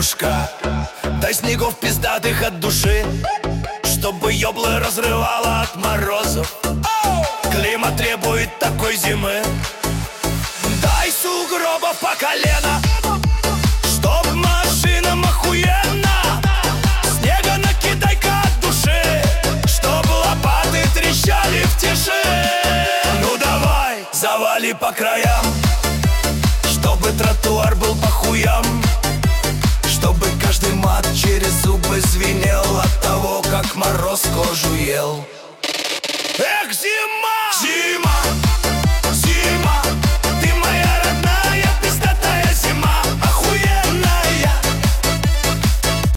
дедушка, дай снегов пиздатых от души, чтобы ёблы разрывало от морозов. Климат требует такой зимы. Дай сугробов по колено,